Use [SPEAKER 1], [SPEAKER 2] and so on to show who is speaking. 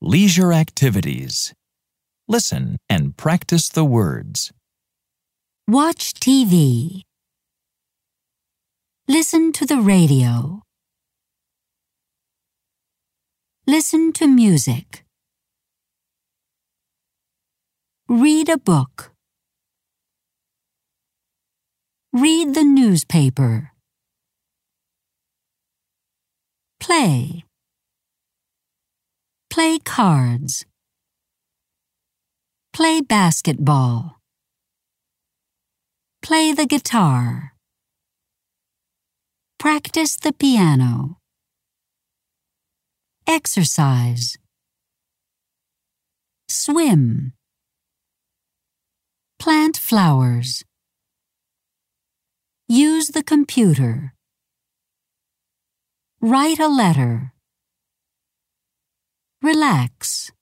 [SPEAKER 1] Leisure activities. Listen and practice the words.
[SPEAKER 2] Watch TV. Listen to the radio. Listen to music. Read a book. Read the newspaper. Play. Play cards. Play basketball. Play the guitar. Practice the piano. Exercise. Swim. Plant flowers. Use the computer. Write a letter. Relax.